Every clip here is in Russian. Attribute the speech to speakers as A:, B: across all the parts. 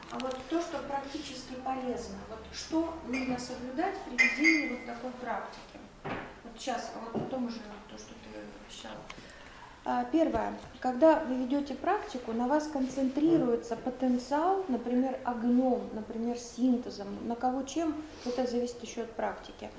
A: А вот то, что практически полезно, вот что нужно соблюдать при ведении вот такой практики? Вот сейчас, а вот потом уже то, что ты обещала. Первое. Когда вы ведете практику, на вас концентрируется потенциал, например, огнем, например, синтезом, на кого чем, это зависит еще от практики,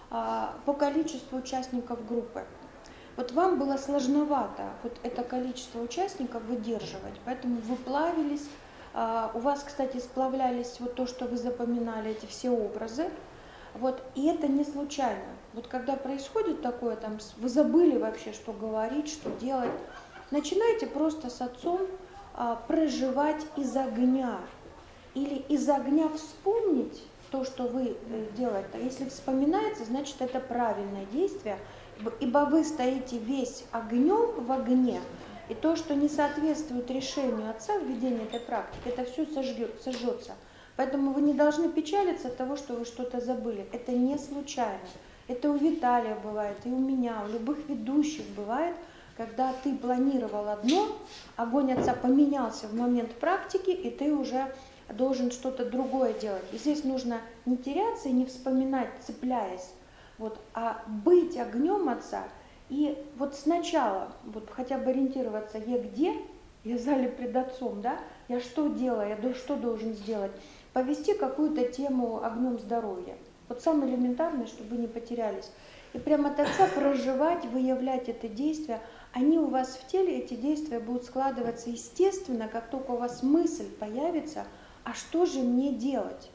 A: по количеству участников группы. Вот вам было сложновато вот это количество участников выдерживать, поэтому вы плавились. У вас, кстати, сплавлялись вот то, что вы запоминали, эти все образы. Вот, и это не случайно. Вот когда происходит такое, там, вы забыли вообще, что говорить, что делать, начинайте просто с отцом проживать из огня. Или из огня вспомнить то, что вы делаете. Если вспоминается, значит, это правильное действие, ибо вы стоите весь огнем в огне, и то, что не соответствует решению отца в ведении этой практики, это все сожжется. Поэтому вы не должны печалиться от того, что вы что-то забыли. Это не случайно. Это у Виталия бывает, и у меня, у любых ведущих бывает, когда ты планировал одно, огонь отца поменялся в момент практики, и ты уже должен что-то другое делать. И здесь нужно не теряться и не вспоминать, цепляясь, вот, а быть огнем отца. И вот сначала вот хотя бы ориентироваться, я где, я в зале пред отцом, да, я что делаю, я что должен сделать, повести какую-то тему огнем здоровья. Вот самое элементарное, чтобы вы не потерялись. И прямо от отца проживать, выявлять это действие, они у вас в теле, эти действия будут складываться естественно, как только у вас мысль появится, а что же мне делать?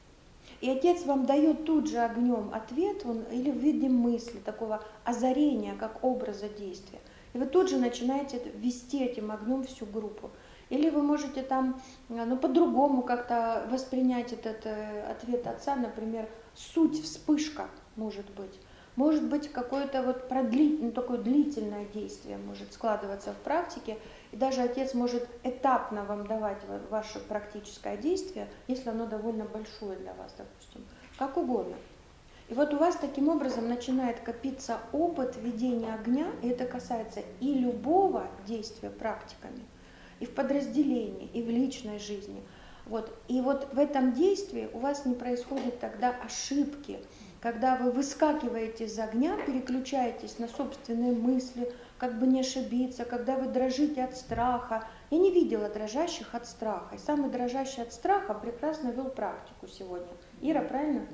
A: И отец вам дает тут же огнем ответ, или в виде мысли, такого озарения, как образа действия. И вы тут же начинаете вести этим огнем всю группу. Или вы можете там по-другому как-то воспринять этот ответ отца, например, суть вспышка может быть. Может быть, какое-то вот такое длительное действие может складываться в практике, и даже отец может этапно вам давать ваше практическое действие, если оно довольно большое для вас, допустим, как угодно. И вот у вас таким образом начинает копиться опыт ведения огня, и это касается и любого действия практиками, и в подразделении, и в личной жизни. Вот. И вот в этом действии у вас не происходит тогда ошибки, когда вы выскакиваете из огня, переключаетесь на собственные мысли, как бы не ошибиться, когда вы дрожите от страха. Я не видела дрожащих от страха. И самый дрожащий от страха прекрасно вел практику сегодня. Ира, правильно?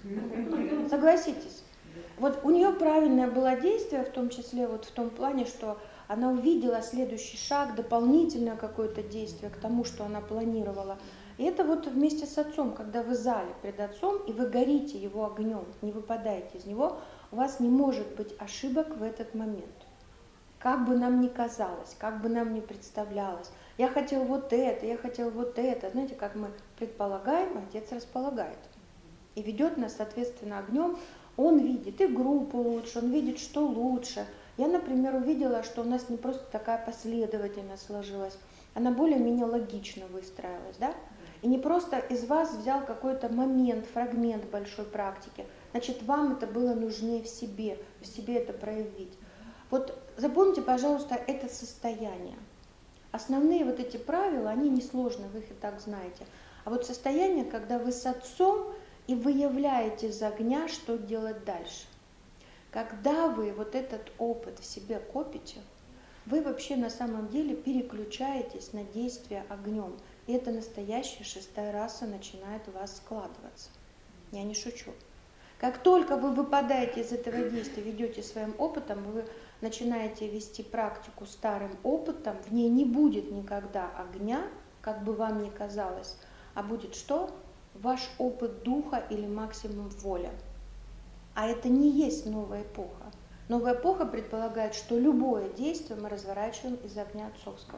A: Согласитесь? Вот у нее правильное было действие, в том числе вот в том плане, что она увидела следующий шаг, дополнительное какое-то действие к тому, что она планировала. И это вот вместе с отцом, когда вы в зале пред отцом, и вы горите его огнем, не выпадаете из него, у вас не может быть ошибок в этот момент. Как бы нам ни казалось, как бы нам ни представлялось. Я хотел вот это, я хотел вот это. Знаете, как мы предполагаем, отец располагает. И ведет нас, соответственно, огнем. Он видит и группу лучше, он видит, что лучше. Я, например, увидела, что у нас не просто такая последовательность сложилась, она более-менее логично выстроилась, да? И не просто из вас взял какой-то момент, фрагмент большой практики. Значит, вам это было нужнее в себе это проявить. Вот запомните, пожалуйста, это состояние. Основные вот эти правила, они несложны, вы их и так знаете. А вот состояние, когда вы с отцом и выявляете из огня, что делать дальше. Когда вы вот этот опыт в себе копите, вы вообще на самом деле переключаетесь на действие огнем. И это настоящая шестая раса начинает у вас складываться. Я не шучу. Как только вы выпадаете из этого действия, ведете своим опытом, вы начинаете вести практику старым опытом, в ней не будет никогда огня, как бы вам ни казалось, а будет что? Ваш опыт духа или максимум воля. А это не есть новая эпоха. Новая эпоха предполагает, что любое действие мы разворачиваем из огня отцовского.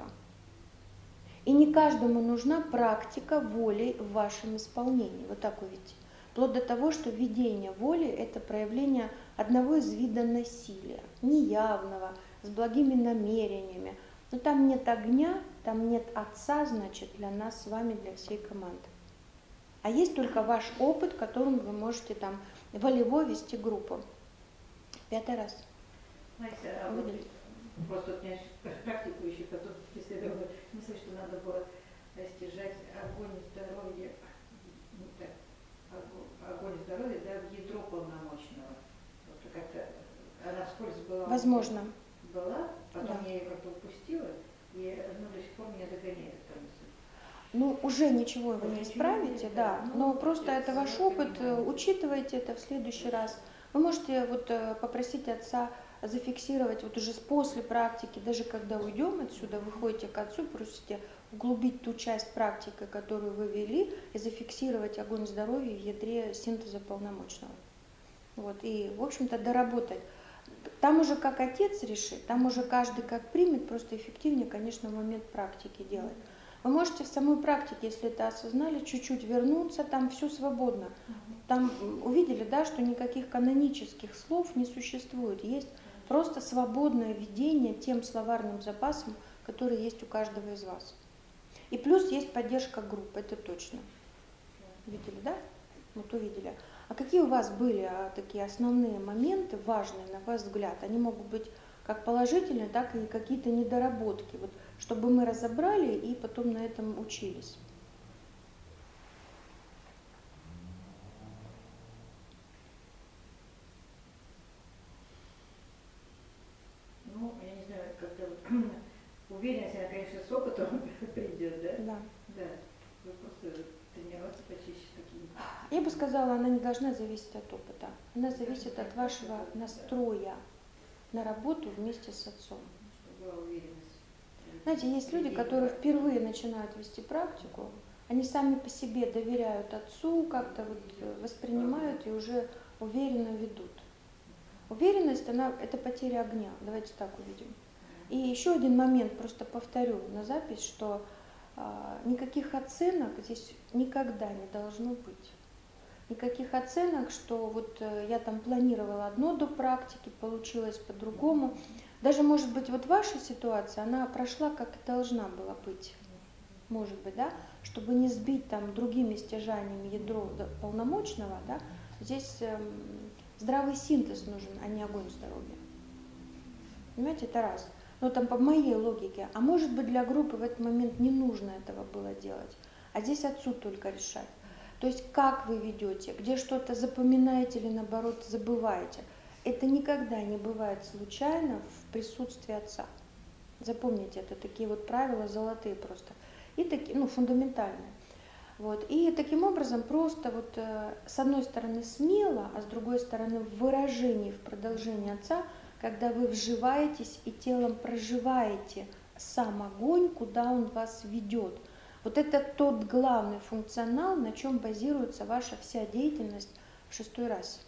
A: И не каждому нужна практика воли в вашем исполнении. Вот так увидите. Вплоть до того, что ведение воли – это проявление одного из видов насилия, неявного, с благими намерениями. Но там нет огня, там нет отца, значит, для нас с вами, для всей команды. А есть только ваш опыт, которым вы можете там волево вести группу. 5 раз.
B: Знаете, просто вот меня практикующий потом исследовал мысль, что надо было стяжать огонь здоровья
A: Возможно.
B: Была, потом
A: Да.
B: я ее как-то упустила, и она до сих пор меня догоняет эта мысль.
A: Ну, уже ничего вы не исправите, да, но просто это ваш опыт, учитывайте это в следующий раз. Вы можете вот попросить отца зафиксировать вот уже после практики, даже когда уйдем отсюда, вы ходите к отцу, просите углубить ту часть практики, которую вы вели, и зафиксировать огонь здоровья в ядре синтеза полномочного. Вот, и, в общем-то, доработать. Там уже как отец решит, там уже каждый как примет, просто эффективнее, конечно, в момент практики делать. Вы можете в самой практике, если это осознали, чуть-чуть вернуться, там все свободно. Там увидели, да, что никаких канонических слов не существует. Есть просто свободное видение тем словарным запасом, который есть у каждого из вас. И плюс есть поддержка групп, это точно. Видели, да? Вот увидели. А какие у вас были такие основные моменты, важные, на ваш взгляд? Они могут быть как положительные, так и какие-то недоработки. Вот, чтобы мы разобрали и потом на этом учились.
B: Ну, я не знаю, как-то вот, уверенность, она, конечно, с опытом придет, да?
A: Да.
B: Да. Вы просто тренироваться почище такие.
A: Я бы сказала, она не должна зависеть от опыта. Она зависит от вашего настроя на работу вместе с отцом.
B: Чтобы была уверенность.
A: Знаете, есть люди, которые впервые начинают вести практику, они сами по себе доверяют отцу, как-то вот воспринимают и уже уверенно ведут. Уверенность, это потеря огня, давайте так увидим. И еще один момент, просто повторю на запись, что никаких оценок здесь никогда не должно быть. Никаких оценок, что вот я там планировала одно до практики, получилось по-другому. Даже, может быть, вот ваша ситуация, она прошла, как и должна была быть. Может быть, да? Чтобы не сбить там другими стяжаниями ядро полномочного, да? Здесь здравый синтез нужен, а не огонь здоровья. Понимаете, это раз. Но там по моей логике. А может быть, для группы в этот момент не нужно этого было делать. А здесь отцу только решать. То есть как вы ведете, где что-то запоминаете или наоборот забываете. Это никогда не бывает случайно в присутствии отца. Запомните, это такие вот правила золотые просто. И такие, фундаментальные. Вот. И таким образом просто вот с одной стороны смело, а с другой стороны в выражении, в продолжении отца, когда вы вживаетесь и телом проживаете сам огонь, куда он вас ведет. Вот это тот главный функционал, на чем базируется ваша вся деятельность в 6-й раз.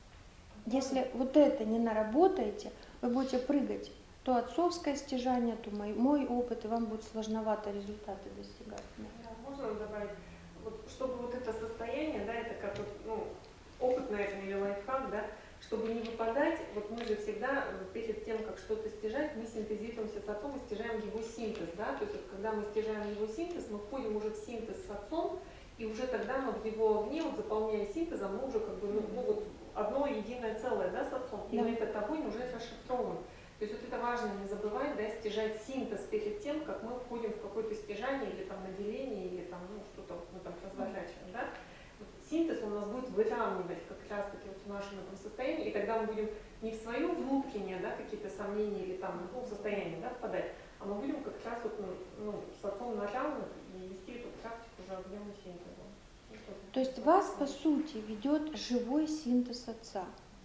A: Если вот это не наработаете, вы будете прыгать. То отцовское стяжание, то мой опыт, и вам будет сложновато результаты достигать.
C: Можно добавить, вот, чтобы вот это состояние, да, это как вот, опыт, наверное, или лайфхак, да, чтобы не выпадать, вот мы же всегда перед тем, как что-то стяжать, мы синтезируемся с отцом и стяжаем его синтез, да, то есть вот, когда мы стяжаем его синтез, мы входим уже в синтез с отцом, и уже тогда мы в его огне, вот, заполняя синтезом, мы уже как бы, вот одно единое целое, да, с отцом, и этот огонь уже расшифрован. То есть вот это важно не забывать, да, стяжать синтез перед тем, как мы входим в какое-то стяжание или там наделение, или там, что-то мы там разворачиваем, да. Вот синтез у нас будет выравнивать как раз-таки вот в нашем этом состоянии, и тогда мы будем не в свое внутреннее, да, какие-то сомнения или там, состояние, да, впадать, а мы будем как раз вот, с отцом наравных и вести эту практику уже огнем и синтезом.
A: То есть вас, по сути, ведет живой синтез отца.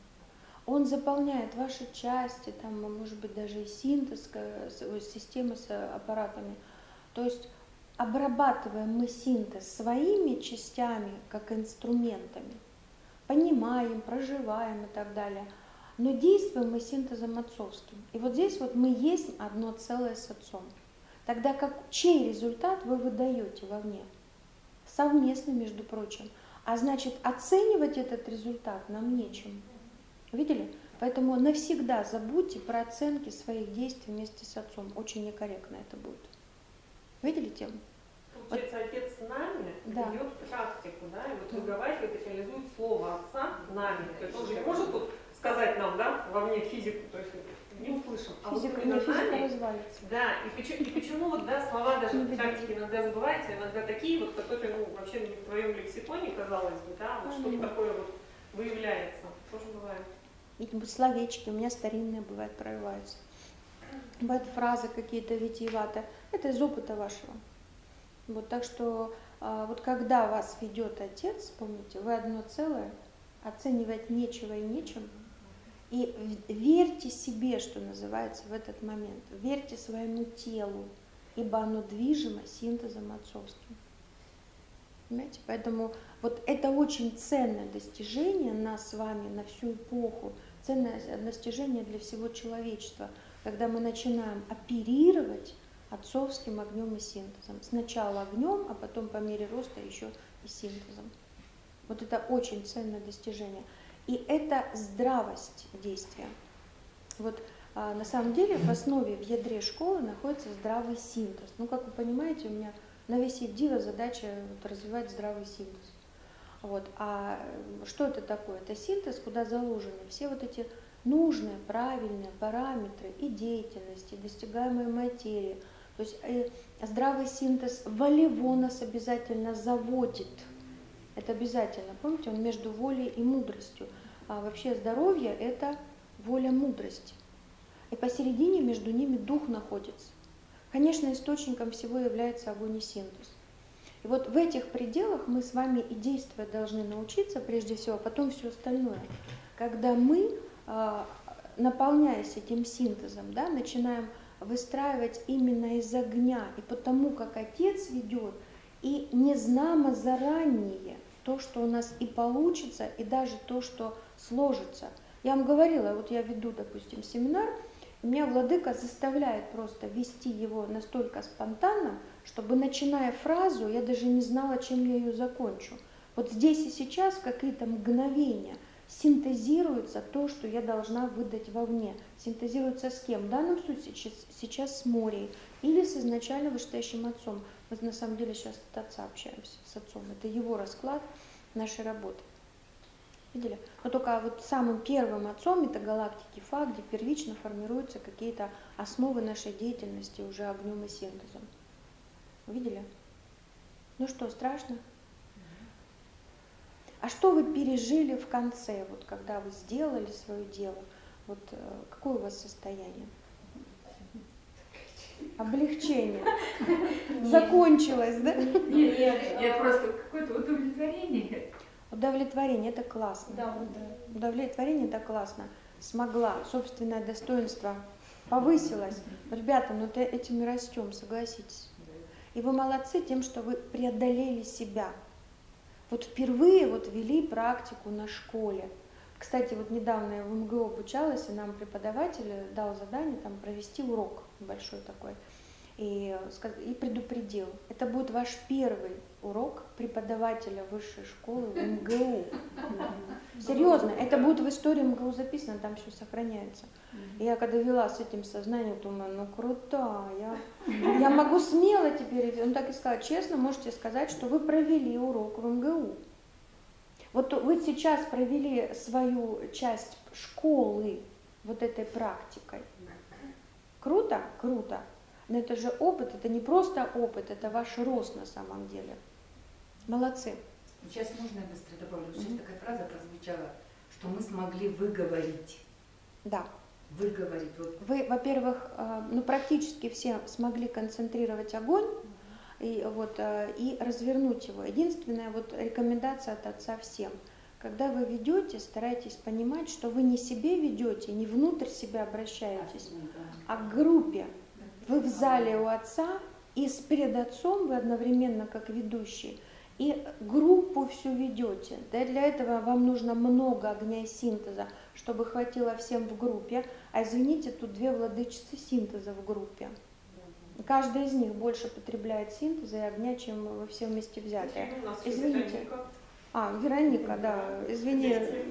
A: Он заполняет ваши части, там, может быть, даже и синтез, системы с аппаратами. То есть обрабатываем мы синтез своими частями, как инструментами, понимаем, проживаем и так далее. Но действуем мы синтезом отцовским. И вот здесь вот мы есть одно целое с отцом. Тогда как чей результат вы выдаете вовне? Совместно, между прочим. А значит, оценивать этот результат нам нечем. Видели? Поэтому навсегда забудьте про оценки своих действий вместе с отцом. Очень некорректно это будет. Видели тему?
C: Получается, отец с нами ведет практику, да, и вот выговаривает и реализует слово отца нами. То есть он же не может тут сказать нам, да, вовне физику, то есть не услышим. А
A: Физика,
C: вот
A: физика
C: нами,
A: развалится.
C: да, и почему вот, да, слова даже в практике иногда забываются, иногда такие вот, которые, вообще в твоем лексиконе, казалось бы, да, вот что-то такое вот выявляется. Тоже бывает.
A: какие-нибудь словечки, у меня старинные бывают, прорываются. Бывают фразы какие-то витиеватые. Это из опыта вашего. Вот, так что вот когда вас ведет Отец, помните, вы одно целое, оценивать нечего и нечем. И верьте себе, что называется, в этот момент. Верьте своему телу, ибо оно движимо синтезом отцовским. Понимаете? Поэтому вот это очень ценное достижение нас с вами на всю эпоху, ценное достижение для всего человечества, когда мы начинаем оперировать отцовским огнем и синтезом. Сначала огнем, а потом по мере роста еще и синтезом. Вот это очень ценное достижение. И это здравость действия. Вот на самом деле в основе, в ядре школы находится здравый синтез. Ну, как вы понимаете, у меня на весь Евдива задача вот, развивать здравый синтез. Вот. А что это такое? Это синтез, куда заложены все вот эти нужные, правильные параметры и деятельности, и достигаемой материи. То есть здравый синтез волево нас обязательно заводит. Это обязательно. Помните, он между волей и мудростью. А вообще здоровье – это воля мудрости. И посередине между ними дух находится. Конечно, источником всего является огонь и синтез. И вот в этих пределах мы с вами и действовать должны научиться, прежде всего, а потом все остальное. Когда мы, наполняясь этим синтезом, да, начинаем выстраивать именно из огня, и потому как Отец ведет, и незнамо заранее то, что у нас и получится, и даже то, что сложится. Я вам говорила, вот я веду, допустим, семинар, и меня владыка заставляет просто вести его настолько спонтанно, чтобы, начиная фразу, я даже не знала, чем я ее закончу. Вот здесь и сейчас, в какие-то мгновения, синтезируется то, что я должна выдать вовне. Синтезируется с кем? В данном случае сейчас с Морей или с изначально вышестоящим отцом. Мы на самом деле сейчас от отца общаемся, с отцом. Это его расклад нашей работы. Видели? Но только вот самым первым отцом это галактики Фа, где первично формируются какие-то основы нашей деятельности уже огнем и синтезом. Видели? Ну что, страшно? А что вы пережили в конце, вот когда вы сделали свое дело? Вот какое у вас состояние? Облегчение. Закончилось, да?
B: Нет, просто какое-то удовлетворение.
A: Удовлетворение – это классно.
B: Да.
A: Удовлетворение – это классно. Смогла, собственное достоинство повысилось. Ребята, ну этим мы растем, согласитесь. И вы молодцы тем, что вы преодолели себя. Вот впервые вот вели практику на школе. Кстати, вот недавно я в МГУ обучалась, и нам преподаватель дал задание там провести урок большой такой. И предупредил, это будет ваш первый урок преподавателя высшей школы в МГУ. Серьезно, это будет в истории МГУ записано, там все сохраняется. И я когда вела с этим сознанием, думаю, ну круто, я могу смело теперь, он так и сказал, честно можете сказать, что вы провели урок в МГУ. Вот вы сейчас провели свою часть школы вот этой практикой. Круто? Круто. Но это же опыт, это не просто опыт, это ваш рост на самом деле. Молодцы.
D: Сейчас можно я быстро добавлю? Сейчас такая фраза прозвучала, что мы смогли выговорить.
A: Да.
D: Выговорить. Вот.
A: Вы, во-первых, ну, практически все смогли концентрировать огонь и развернуть его. Единственная вот рекомендация от отца всем. Когда вы ведете, старайтесь понимать, что вы не себе ведете, не внутрь себя обращаетесь, а к группе. Вы в зале у отца, и перед отцом вы одновременно как ведущий, и группу всю ведете. Для этого вам нужно много огня и синтеза, чтобы хватило всем в группе. А извините, тут две владычицы синтеза в группе. Каждая из них больше потребляет синтеза и огня, чем вы все вместе взятые. Извините. Вероника, да, извини.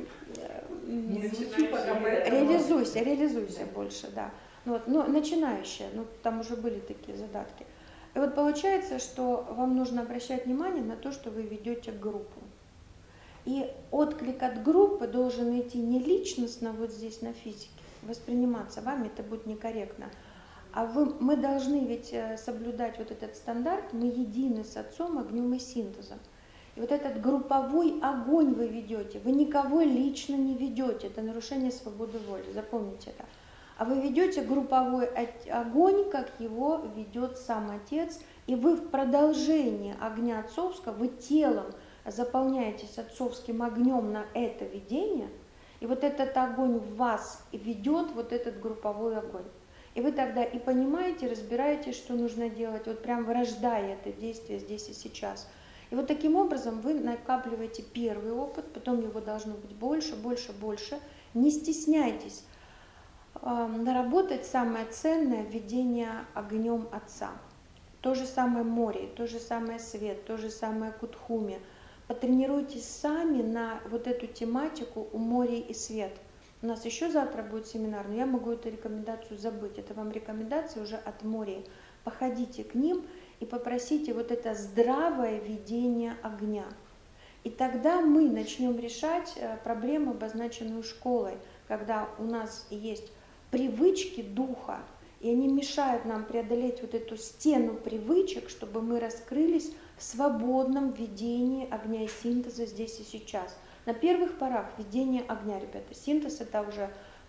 A: Реализуйся больше, да. Вот, но начинающая, там уже были такие задатки. И вот получается, что вам нужно обращать внимание на то, что вы ведете группу. И отклик от группы должен идти не личностно вот здесь на физике, восприниматься вами, это будет некорректно. А мы должны ведь соблюдать вот этот стандарт, мы едины с отцом, огнем и синтезом. И вот этот групповой огонь вы ведете, вы никого лично не ведете, это нарушение свободы воли, запомните это. А вы ведете групповой огонь, как его ведет сам Отец, и вы в продолжении огня отцовского, вы телом заполняетесь отцовским огнем на это видение, и вот этот огонь в вас ведет вот этот групповой огонь. И вы тогда и понимаете, разбираете, что нужно делать, вот прям вырождая это действие здесь и сейчас. И вот таким образом вы накапливаете первый опыт, потом его должно быть больше, больше, больше. Не стесняйтесь наработать самое ценное введение огнем Отца. То же самое море, то же самое свет, то же самое кутхуми. Потренируйтесь сами на вот эту тематику у моря и свет. У нас еще завтра будет семинар, но я могу эту рекомендацию забыть. Это вам рекомендация уже от моря. Походите к ним и попросите вот это здравое видение огня. И тогда мы начнем решать проблему, обозначенную школой, когда у нас есть привычки духа, и они мешают нам преодолеть вот эту стену привычек, чтобы мы раскрылись в свободном видении огня и синтеза здесь и сейчас. На первых порах видение огня, ребята, синтез это уже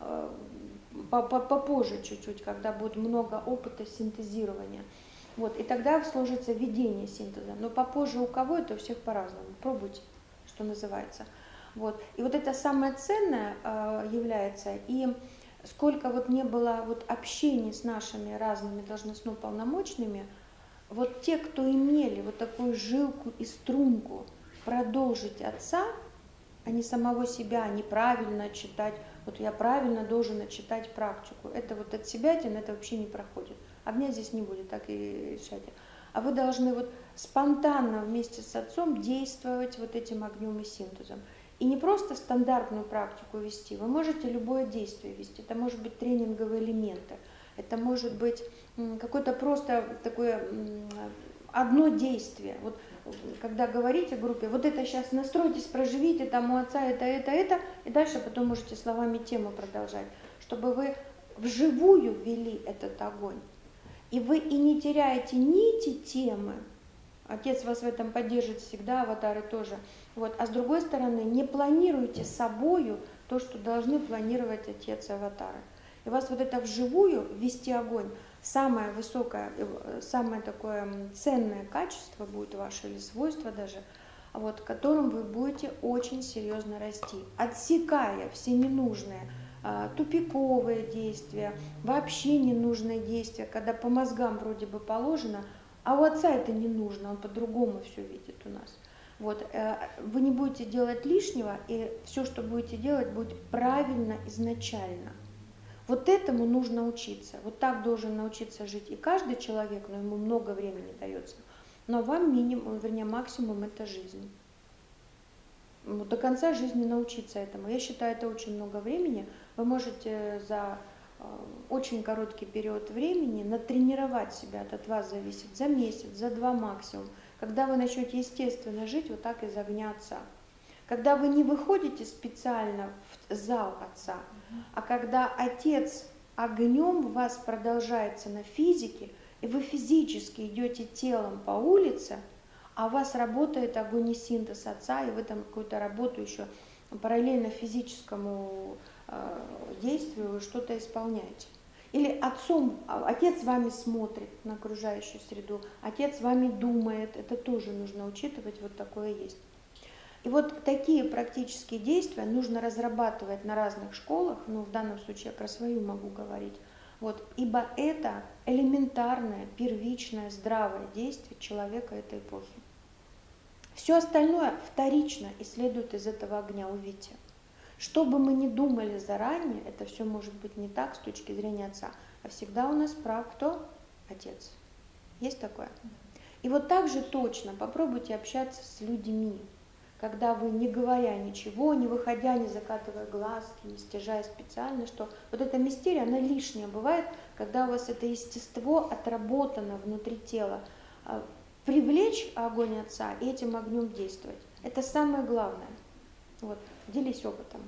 A: попозже чуть-чуть, когда будет много опыта синтезирования. Вот, и тогда сложится видение синтеза. Но попозже у кого это у всех по-разному. Пробуйте, что называется. Вот. И вот это самое ценное является. И сколько вот не было вот общений с нашими разными должностно-полномочными, вот те, кто имели вот такую жилку и струнку продолжить Отца, а не самого себя, неправильно читать, вот я правильно должен читать практику. Это вот от себятин, это вообще не проходит. Огня здесь не будет, так и решайте. А вы должны вот спонтанно вместе с Отцом действовать вот этим огнем и синтезом. И не просто стандартную практику вести, вы можете любое действие вести. Это может быть тренинговые элементы, это может быть какое-то просто такое одно действие. Вот когда говорите группе, вот это сейчас настройтесь, проживите, там у Отца это, и дальше потом можете словами тему продолжать, чтобы вы вживую ввели этот огонь. И вы и не теряете нити темы, Отец вас в этом поддержит всегда, аватары тоже. Вот. А с другой стороны, не планируйте собою то, что должны планировать Отец и аватары. И у вас вот это вживую вести огонь, самое высокое, самое такое ценное качество будет ваше, или свойство даже, вот, которым вы будете очень серьезно расти, отсекая все ненужные, тупиковые действия, вообще ненужные действия, когда по мозгам вроде бы положено, а у Отца это не нужно, он по-другому все видит у нас. Вот, вы не будете делать лишнего, и все, что будете делать, будет правильно изначально. Вот этому нужно учиться. Вот так должен научиться жить и каждый человек, но ему много времени дается. Но вам минимум, вернее максимум это жизнь. Вот до конца жизни научиться этому. Я считаю, это очень много времени. Вы можете за очень короткий период времени натренировать себя, это от вас зависит, за месяц, за 2 максимум. Когда вы начнете естественно жить вот так из огня Отца. Когда вы не выходите специально в зал Отца, а когда Отец огнем в вас продолжается на физике, и вы физически идете телом по улице, а у вас работает огонь и синтез Отца, и вы там какую-то работу еще параллельно физическому действию вы что-то исполняете. Или Отец вами смотрит на окружающую среду, Отец вами думает, это тоже нужно учитывать, вот такое есть. И вот такие практические действия нужно разрабатывать на разных школах, ну в данном случае я про свою могу говорить, вот, ибо это элементарное, первичное, здравое действие человека этой эпохи. Все остальное вторично и следует из этого огня, увидите. Что бы мы ни думали заранее, это все может быть не так с точки зрения Отца, а всегда у нас прав кто? Отец. Есть такое? И вот так же точно попробуйте общаться с людьми, когда вы, не говоря ничего, не выходя, не закатывая глазки, не стяжая специально, что вот эта мистерия, она лишняя бывает, когда у вас это естество отработано внутри тела. Привлечь огонь Отца и этим огнем действовать. Это самое главное. Вот, делись опытом.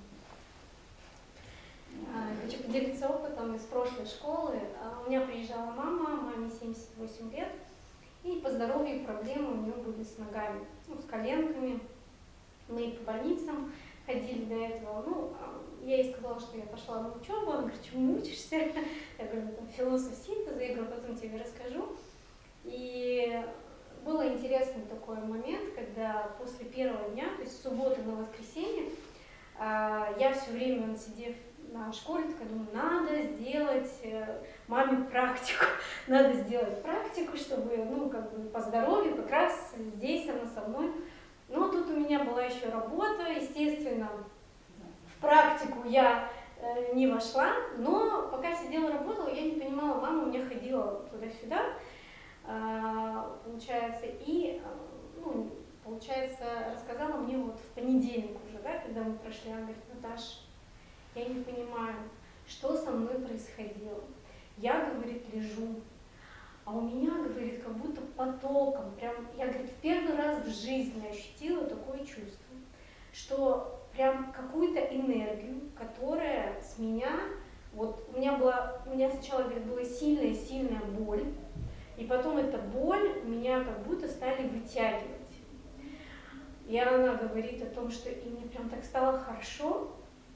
E: Хочу поделиться опытом из прошлой школы. У меня приезжала мама, маме 78 лет, И по здоровью проблемы у нее были с ногами, ну, с коленками. Мы и по больницам ходили до этого. Ну, я ей сказала, что я пошла на учебу. Она говорит, чему учишься? Я говорю, там, философ синтеза. Я говорю, потом тебе расскажу. И был интересный такой момент, когда после первого дня, то есть с субботы на воскресенье, я все время, сидев на школе, такая думаю, надо сделать маме практику, надо сделать практику, чтобы, ну, как бы по здоровью, как раз здесь она со мной. Но тут у меня была еще работа, естественно, в практику я не вошла, но пока сидела, работала, я не понимала, мама у меня ходила туда-сюда, получается, и, ну, получается, рассказала мне вот в понедельник уже, да, когда мы прошли, она говорит, Наташа, я не понимаю, что со мной происходило. Я, говорит, лежу, а у меня, говорит, как будто потоком, прям, я, говорит, в первый раз в жизни ощутила такое чувство, что прям какую-то энергию, которая с меня, вот у меня сначала, говорит, была сильная боль, и потом эта боль меня как будто стали вытягивать. И она говорит о том, что и мне прям так стало хорошо.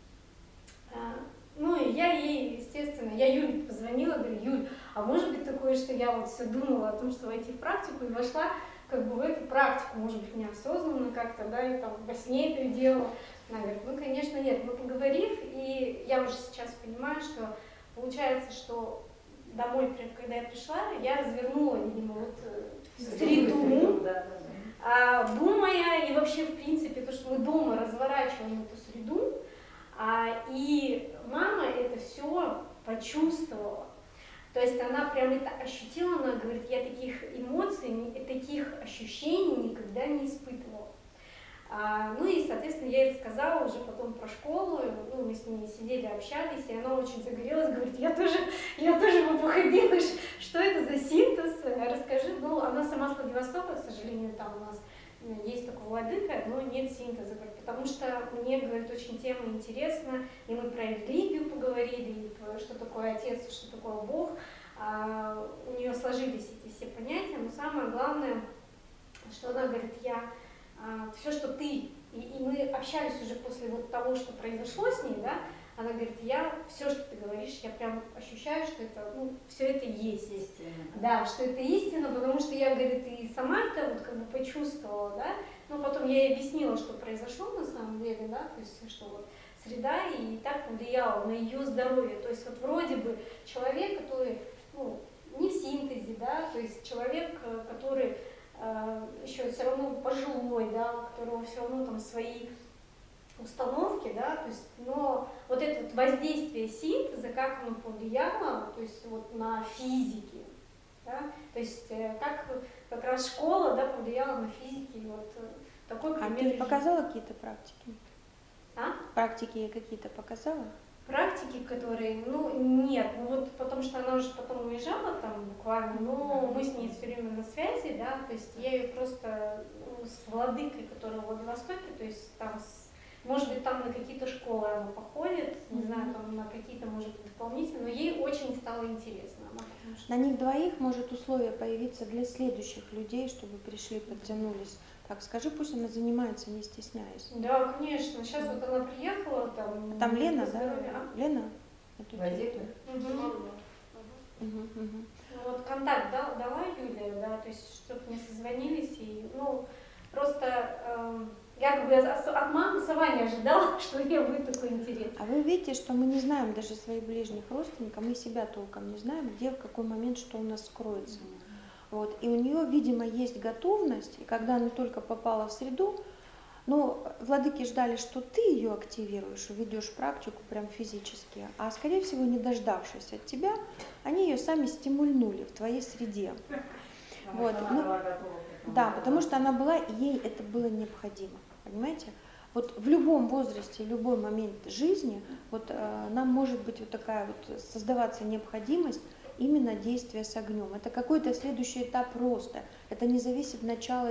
E: Ну и я ей, естественно, я Юле позвонила, говорю, Юль, а может быть такое, что я вот все думала о том, что войти в практику, и вошла как бы в эту практику, может быть, неосознанно как-то, да, и там во сне это делала. Она говорит, ну, конечно, нет. Мы поговорив, и я уже сейчас понимаю, что получается, что домой, когда я пришла, я развернула, видимо, вот среду, думая, и вообще, в принципе, то, что мы дома разворачиваем эту среду, и мама это все почувствовала. То есть она прям это ощутила, она говорит, я таких эмоций, таких ощущений никогда не испытывала. Ну и, соответственно, я ей рассказала уже потом про школу, ну, мы с ней сидели, общались, и она очень загорелась, говорит, я тоже бы походила, что это за синтез, расскажи. Ну, она сама с Владивостока, к сожалению, там у нас есть только владыка, но нет синтеза, говорит, потому что мне, говорит, очень тема интересна, и мы про религию поговорили, и что такое Отец, что такое Бог, у нее сложились эти все понятия, но самое главное, что она говорит, все, что ты, и мы общались уже после вот того, что произошло с ней, да, она говорит, все, что ты говоришь, я прям ощущаю, что это, ну, все это есть. Истина. Да, что это истина, потому что я, говорит, и сама это вот как бы почувствовала, да, но потом я ей объяснила, что произошло на самом деле, да, то есть, что вот среда и так повлияла на ее здоровье, то есть вот вроде бы человек, который, ну, не в синтезе, да, то есть человек, который еще все равно пожилой, да, у которого все равно там свои установки, да, то есть, но вот это вот воздействие синтеза, как оно повлияло, то есть вот на физике, да, то есть как раз школа, да, повлияла на физике, вот такой пример.
A: А ты показала какие-то практики?
E: А?
A: Практики ей какие-то показала?
E: Практики, которые, ну, нет, ну вот потому что она уже потом уезжала там буквально, но мы с ней все время на связи, да, то есть я ее просто с владыкой, которая в Владивостоке, то есть там, может быть, там на какие-то школы она походит, не знаю, там на какие-то, может быть, дополнительные, но ей очень стало интересно.
A: На них двоих может условие появиться для следующих людей, чтобы пришли, подтянулись. Так, скажи, пусть она занимается, не стесняясь.
E: Да, конечно. Сейчас вот она приехала, там...
A: Там Лена, да? Лена?
D: Владимир?
E: Вот контакт дала Юлия, да, то есть, чтобы не созвонились, и, ну, просто я как бы от мамы сама не ожидала, что у нее будет такой интерес.
A: А вы видите, что мы не знаем даже своих ближних родственников, мы себя толком не знаем, где, в какой момент, что у нас скроется. Вот. И у нее, видимо, есть готовность, и когда она только попала в среду, ну, владыки ждали, что ты ее активируешь, ведешь практику прям физически, а, скорее всего, не дождавшись от тебя, они ее сами стимульнули в твоей среде. Вот. Ну, да, потому что она была, и ей это было необходимо, понимаете? Вот в любом возрасте, в любой момент жизни, вот нам может быть вот такая вот создаваться необходимость именно действия с огнем. Это какой-то следующий этап роста. Это не зависит от начала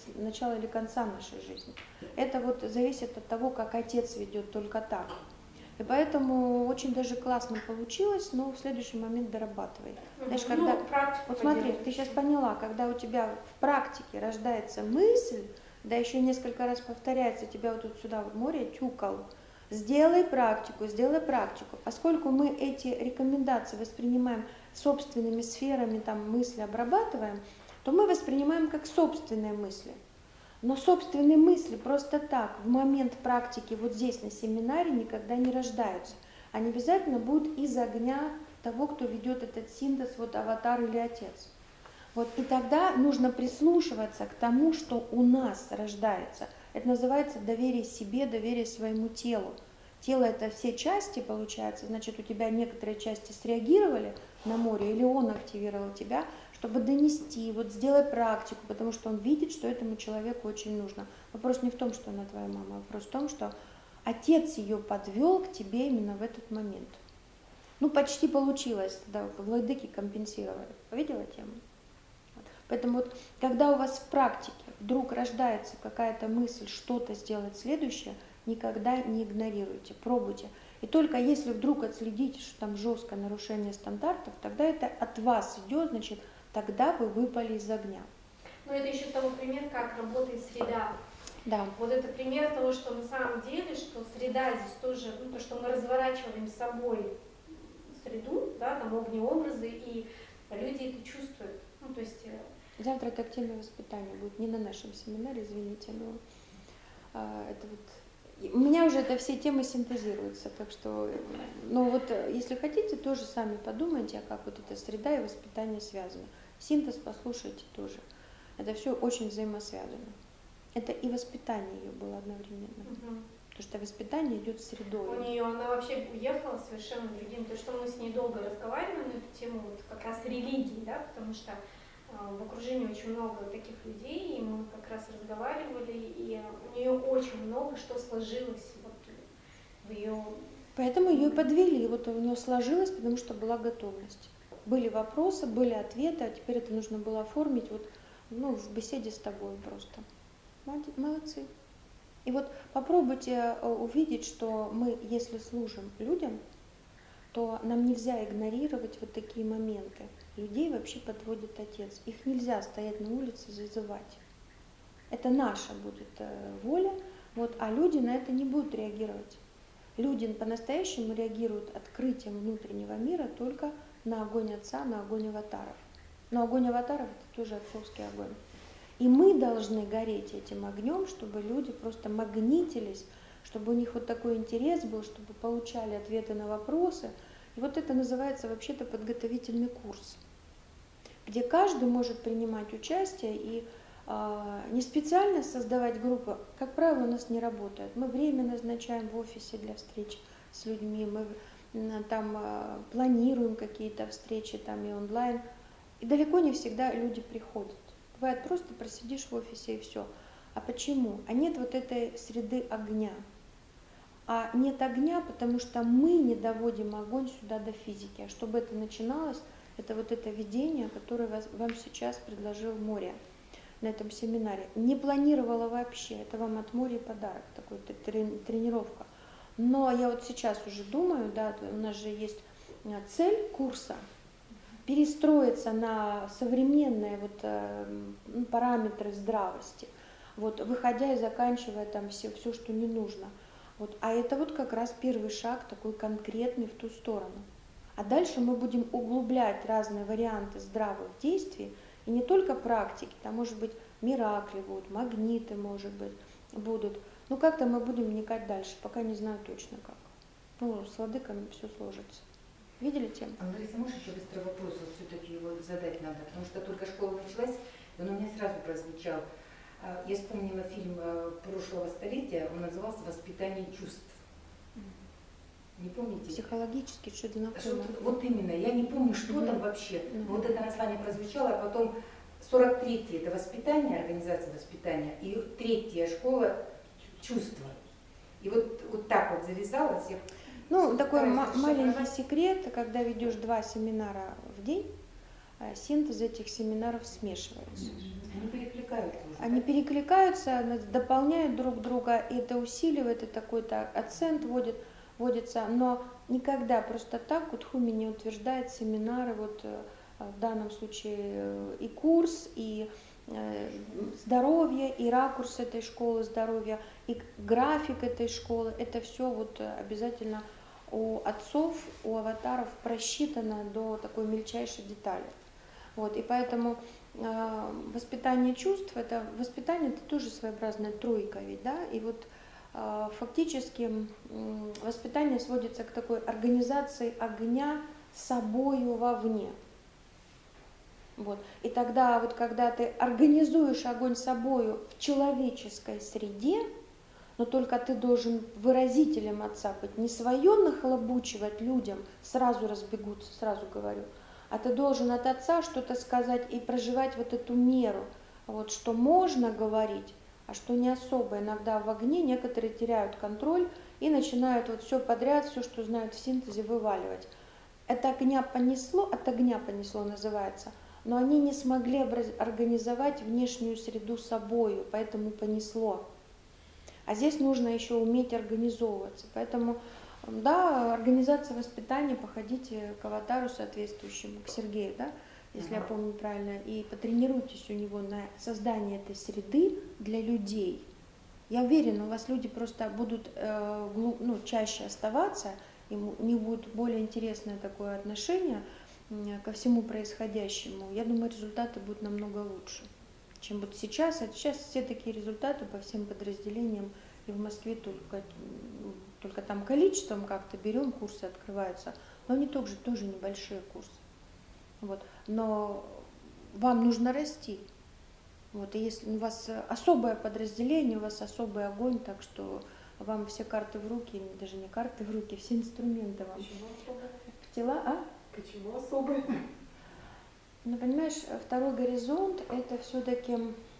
A: или конца нашей жизни. Это вот зависит от того, как отец ведет, только так. И поэтому очень даже классно получилось, но в следующий момент дорабатывай. Знаешь, когда... Вот смотри, ты сейчас поняла, когда у тебя в практике рождается мысль, да еще несколько раз повторяется, тебя вот тут сюда в море тюкал, сделай практику, Поскольку мы эти рекомендации воспринимаем собственными сферами, там мысли обрабатываем, то мы воспринимаем как собственные мысли. Но собственные мысли просто так в момент практики вот здесь на семинаре никогда не рождаются. Они обязательно будут из огня того, кто ведет этот синтез, вот аватар или отец. Вот, и тогда нужно прислушиваться к тому, что у нас рождается. Это называется доверие себе, доверие своему телу. Тело — это все части, получается, значит, у тебя некоторые части среагировали на море, или он активировал тебя, чтобы донести, вот сделай практику, потому что он видит, что этому человеку очень нужно. Вопрос не в том, что она твоя мама, вопрос в том, что отец ее подвел к тебе именно в этот момент. Ну, почти получилось, да, владыки компенсировали. Видела тему? Вот. Поэтому вот, когда у вас в практике вдруг рождается какая-то мысль что-то сделать следующее, никогда не игнорируйте, пробуйте. И только если вдруг отследите, что там жесткое нарушение стандартов, тогда это от вас идет, значит, тогда вы выпали из огня.
E: Но это еще того пример, как работает среда.
A: Да.
E: Вот это пример того, что на самом деле, что среда здесь тоже, ну, то, что мы разворачиваем с собой среду, да, там огнеобразы, и люди это чувствуют. Ну, то есть...
A: Завтра это к теме воспитания будет, не на нашем семинаре, извините, но это вот... У меня уже это все темы синтезируются, так что, ну вот, если хотите, тоже сами подумайте, как вот эта среда и воспитание связаны. Синтез послушайте тоже. Это все очень взаимосвязано. Это и воспитание ее было одновременно. Потому что воспитание идет средой.
E: У нее, она вообще уехала совершенно другим. То, что мы с ней долго разговаривали на эту тему, вот как раз религии, да, потому что в окружении очень много таких людей, и мы как раз разговаривали, и у нее очень много что сложилось вот в ее...
A: Поэтому ее подвели, вот у нее сложилось, потому что была готовность. Были вопросы, были ответы, а теперь это нужно было оформить вот, ну, в беседе с тобой просто. Молодцы. И вот попробуйте увидеть, что мы, если служим людям, то нам нельзя игнорировать вот такие моменты. Людей вообще подводит отец. Их нельзя стоять на улице и зазывать. Это наша будет воля, вот, а люди на это не будут реагировать. Люди по-настоящему реагируют открытием внутреннего мира только на огонь отца, на огонь аватаров. Но огонь аватаров — это тоже отцовский огонь. И мы должны гореть этим огнем, чтобы люди просто магнитились, чтобы у них вот такой интерес был, чтобы получали ответы на вопросы. И вот это называется вообще-то подготовительный курс, где каждый может принимать участие и не специально создавать группы. Как правило, у нас не работает. Мы время назначаем в офисе для встреч с людьми, мы там планируем какие-то встречи там и онлайн. И далеко не всегда люди приходят. Бывает, просто просидишь в офисе и все. А почему? А нет вот этой среды огня. А нет огня, потому что мы не доводим огонь сюда до физики. А чтобы это начиналось, это вот это видение, которое вам сейчас предложил море на этом семинаре. Не планировала вообще, это вам от моря подарок, такой тренировка. Но я вот сейчас уже думаю, да, у нас же есть цель курса перестроиться на современные вот, параметры здравости, вот, выходя и заканчивая там все, что не нужно. Вот, а это вот как раз первый шаг такой конкретный в ту сторону. А дальше мы будем углублять разные варианты здравых действий, и не только практики, там может быть миракли будут, магниты, может быть, будут. Ну как-то мы будем вникать дальше, пока не знаю точно как. Ну, с владыками все сложится. Видели тему?
D: Лариса, можешь еще быстрый вопрос вот все-таки его задать надо, потому что только школа началась, и он у меня сразу прозвучал. Я вспомнила фильм прошлого столетия, он назывался «Воспитание чувств». Не помните?
A: Психологически что-то знакомое.
D: Вот именно, я не помню, что там вообще. Вот это название прозвучало, а потом 43-й это воспитание, организация воспитания, и 3-я школа чувства. И вот так вот завязалось.
A: Ну, такой маленький секрет, когда ведешь 2 семинара в день, синтез этих семинаров смешивается.
D: Они перекликаются уже.
A: Они перекликаются, дополняют друг друга, и это усиливает, и такой-то акцент вводит. вводится, но никогда просто так вот Хуми не утверждает семинары, вот в данном случае и курс, и здоровье, и ракурс этой школы здоровья, и график этой школы, это все вот обязательно у отцов, у аватаров просчитано до такой мельчайшей детали. Вот, и поэтому воспитание чувств, это воспитание, это тоже своеобразная тройка ведь, да, и вот фактически воспитание сводится к такой организации огня собою вовне. Вот. И тогда, вот, когда ты организуешь огонь собою в человеческой среде, но только ты должен выразителем отца быть, не свое нахлобучивать людям, сразу разбегутся, сразу говорю, а ты должен от отца что-то сказать и проживать вот эту меру, вот, что можно говорить, а что не особо. Иногда в огне некоторые теряют контроль и начинают вот все подряд, все, что знают в синтезе, вываливать. Это от огня понесло называется, но они не смогли организовать внешнюю среду собою, поэтому понесло. А здесь нужно еще уметь организовываться. Поэтому, да, организация воспитания, походите к аватару соответствующему, к Сергею, да, если я помню правильно, и потренируйтесь у него на создание этой среды для людей. Я уверена, у вас люди просто будут чаще оставаться, им у них будет более интересное такое отношение ко всему происходящему. Я думаю, результаты будут намного лучше, чем вот сейчас. А сейчас все такие результаты по всем подразделениям и в Москве только там количеством как-то берем, курсы открываются, но они тоже небольшие курсы. Вот. Но вам нужно расти. Вот. И если у вас особое подразделение, у вас особый огонь, так что вам все карты в руки, даже не карты в руки, все инструменты вам.
C: Почему особое?
A: В тела, а?
C: Почему особое?
A: Ну, понимаешь, второй горизонт – это все-таки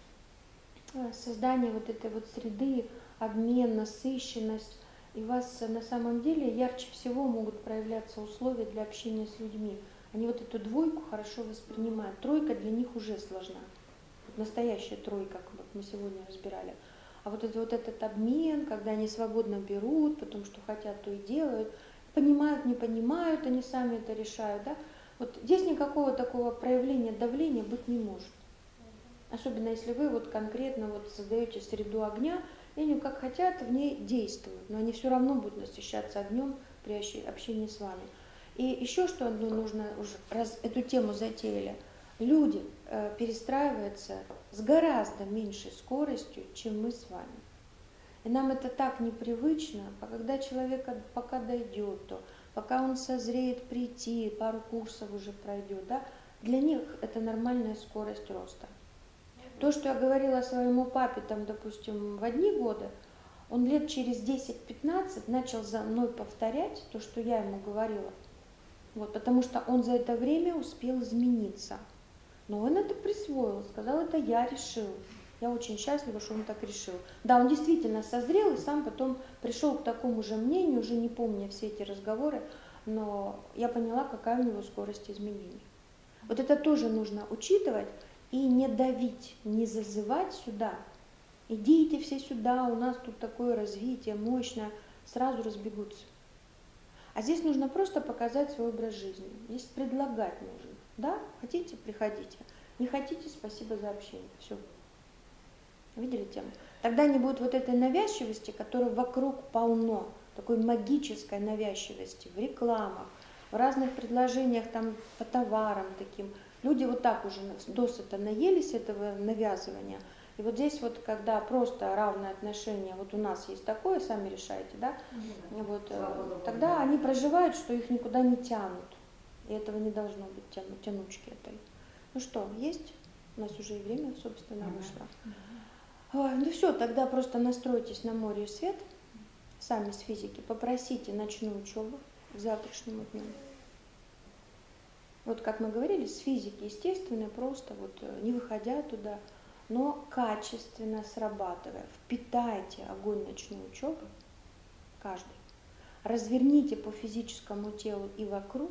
A: создание вот этой вот среды, обмен, насыщенность. И у вас на самом деле ярче всего могут проявляться условия для общения с людьми. Они вот эту двойку хорошо воспринимают. Тройка для них уже сложна. Вот настоящая тройка, как мы сегодня разбирали. А вот этот обмен, когда они свободно берут, потому что хотят, то и делают, понимают, не понимают, они сами это решают, да? Вот здесь никакого такого проявления давления быть не может. Особенно если вы вот конкретно вот создаете среду огня, и они как хотят в ней действуют, но они все равно будут насыщаться огнем при общении с вами. И еще что нужно, уже раз эту тему затеяли, люди перестраиваются с гораздо меньшей скоростью, чем мы с вами. И нам это так непривычно, а когда человек пока дойдет, то пока он созреет прийти, пару курсов уже пройдет, да, для них это нормальная скорость роста. То, что я говорила своему папе, там, допустим, в одни годы, он лет через 10-15 начал за мной повторять то, что я ему говорила. Вот, потому что он за это время успел измениться. Но он это присвоил, сказал, это я решил. Я очень счастлива, что он так решил. Да, он действительно созрел и сам потом пришел к такому же мнению, уже не помня все эти разговоры, но я поняла, какая у него скорость изменений. Вот это тоже нужно учитывать и не давить, не зазывать сюда. Идите все сюда, у нас тут такое развитие мощное, сразу разбегутся. А здесь нужно просто показать свой образ жизни. Здесь предлагать нужно. Да, хотите, приходите. Не хотите, спасибо за общение. Все. Видели тему? Тогда не будет вот этой навязчивости, которая вокруг полно, такой магической навязчивости в рекламах, в разных предложениях там по товарам таким. Люди вот так уже досыта наелись этого навязывания. И вот здесь вот, когда просто равное отношение, вот у нас есть такое, сами решаете, да? Вот, тогда они проживают, что их никуда не тянут. И этого не должно быть, тянучки этой. Ну что, есть? У нас уже и время, собственно, вышло. Ну все, тогда просто настройтесь на море и свет, сами с физики, попросите ночную учебу к завтрашнему дню. Вот как мы говорили, с физики, естественно, просто вот не выходя туда, но качественно срабатывая. Впитайте огонь ночной учебы, каждый. Разверните по физическому телу и вокруг.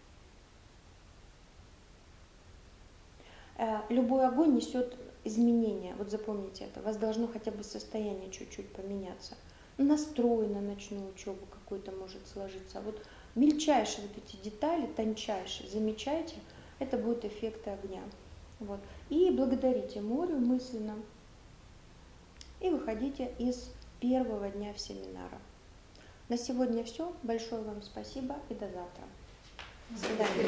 A: Любой огонь несет изменения, вот запомните это, у вас должно хотя бы состояние чуть-чуть поменяться. настрой на ночную учебу какой-то может сложиться. А вот мельчайшие вот эти детали, тончайшие, замечайте, это будут эффекты огня. Вот. И благодарите морю мысленно. И выходите из первого дня семинара. На сегодня все. Большое вам спасибо и до завтра. До свидания.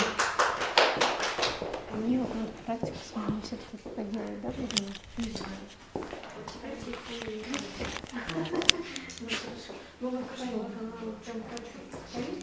E: Мне вот надо практику с вами все-таки поделать, да, Владимир?
A: Не знаю. Ну, хорошо. Ну, она прям хочу.